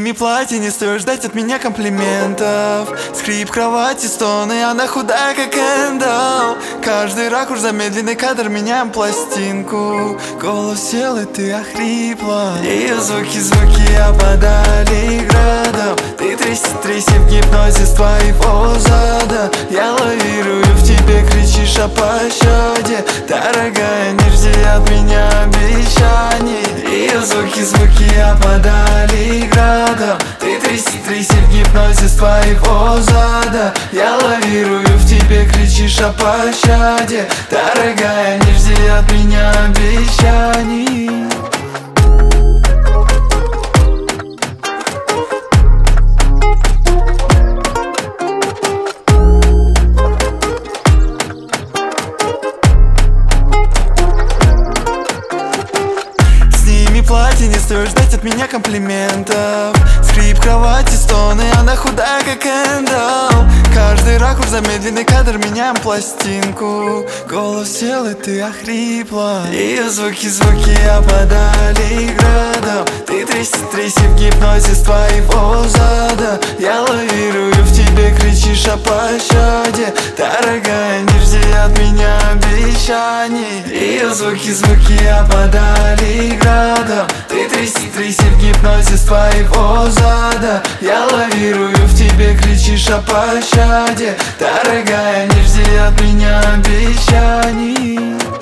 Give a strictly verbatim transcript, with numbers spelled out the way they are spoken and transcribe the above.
Сними платье, не стоит ждать от меня комплиментов. Скрип кровати, стоны, она худая, как Эндал. Каждый ракурс замедленный кадр, меняем пластинку. Голос сел, и ты охрипла. И звуки, звуки опадали градом. Ты тряси, тряси в гипнозе с твоего зада. Я лавирую в тебе, кричишь о пощаде. Дорогая, не жди от меня обещаний. И звуки, звуки опадали градом. Ты тряси, тряси в гипнозе с твоего зада. Я лавирую в тебе, кричишь о пощаде. Дорогая, не жди от меня обещаний. Платье, не стоит ждать от меня комплиментов. Скрип кровати, стоны, она худая, как Эндал. Каждый ракурс замедленный кадр, меняем пластинку. Голос сел, и ты охрипла. И звуки, звуки опадали градом. Ты тряси, тряси в гипнозе с твоего зада. Я лавирую в тебе, кричишь о пощаде. Дорогая, не жди от меня обещаний. И звуки, звуки опадали градом. Ты тряси, тряси в гипнозе с твоего зада. Я лавирую в тебе, кричишь о пощаде. Дорогая, не жди от меня обещаний.